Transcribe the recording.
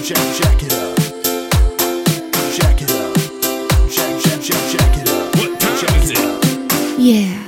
Jack it up. Jack it up. Jack it up. What time is it? Yeah.